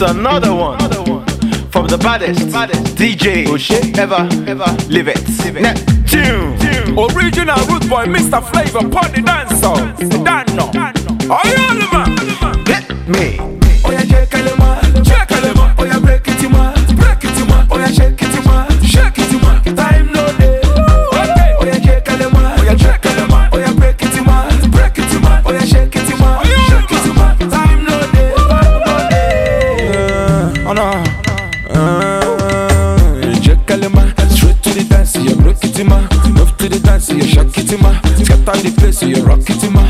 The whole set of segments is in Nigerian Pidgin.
another one from the baddest DJ ever live it. Neptune. Original root boy, Mr. Flavor, party dancer. Dano. Hit me. Oya check elema. Oya break it ma. Oya shake it ma. Time no day. Oya check elema. Oya break it ma. Oya shake it ma. Time no day. Oh no. Check elema. Straight to the dance, you break it ma. Move to the dance, you shake it ma. Scatter the place, you rock it ma.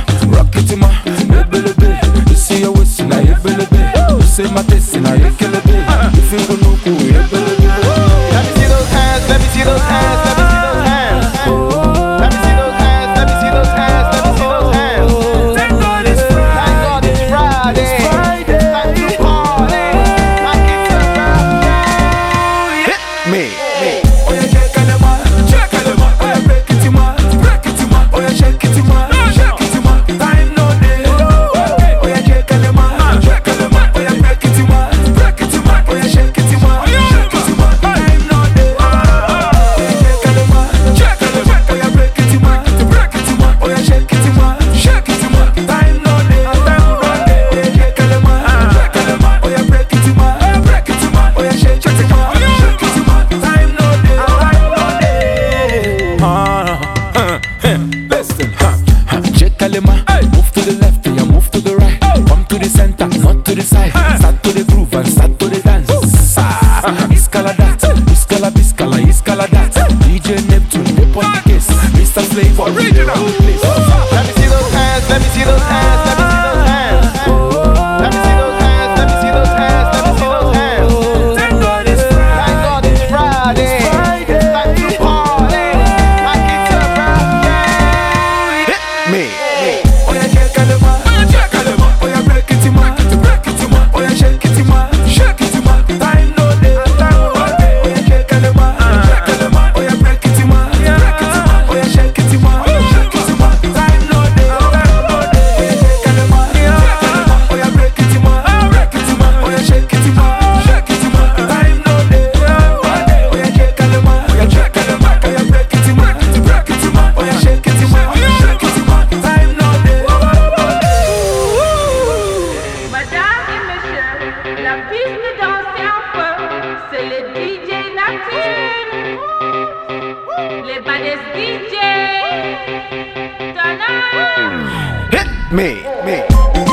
You see your waist now, you belebe. You say my taste now, you kill it. If you go no cool, you belebe. Let me see those hands. Let me see those hands. Let me see those hands. Let me see those hands. Let me see those hands. Let me see those hands. Thank God it's Friday. Thank God it's Friday. Time to party. I keep the Friday. Hit me. Oya check elema. Oya break it ma. Oya shake it ma. Time no day. Oya check elema. Oya break it ma. Oya shake it ma. Time no day. Oya check elema. Oya break it ma. Oya shake it ma. Time no day. Oya check elema. Oya break it ma. Oya shake it ma. Time no day. Listen, check elema. Move to the left and you move to the right. Come to the center, not to the side. Start to the groove and start to the dance. Iskala that, iskala that. DJ Neptune, they put the case. Mr. Flavor, original. Let me see those hands. Let me see those hands. Let me see those hands. Let me see those hands. Let me see those hands. Let me see those hands. Thank God it's Friday. Thank God it's Friday. Time to party. I keep the Friday. Hit me. Oya check elema. Oya break it ma. Oya shake it ma. Time no day. Oya check elema. Oya break it ma. Oya shake it ma. Time no day. Oya check elema. Oya break it ma. Oya shake it ma. Time no day. Oya check elema. Oya break it ma. Oya shake it ma. Time no day. Madame et messieurs, la piste de danse est en feu, c'est le DJ Neptune, les baddest DJ, Tonnerre. Hit me.